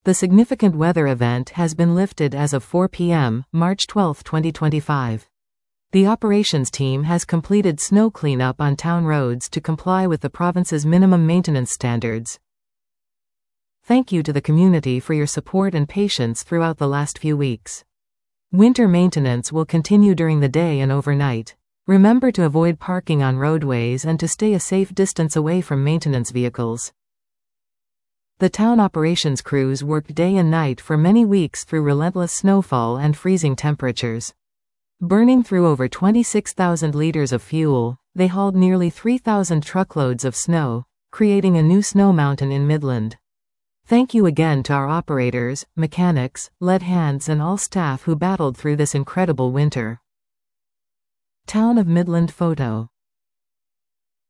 The significant weather event has been lifted as of 4 p.m., March 12, 2025. The operations team has completed snow cleanup on town roads to comply with the province's minimum maintenance standards. Thank you to the community for your support and patience throughout the last few weeks. Winter maintenance will continue during the day and overnight. Remember to avoid parking on roadways and to stay a safe distance away from maintenance vehicles. The town operations crews worked day and night for many weeks through relentless snowfall and freezing temperatures. Burning through over 26,000 liters of fuel, they hauled nearly 3,000 truckloads of snow, creating a new snow mountain in Midland. Thank you again to our operators, mechanics, lead hands and all staff who battled through this incredible winter. Town of Midland photo.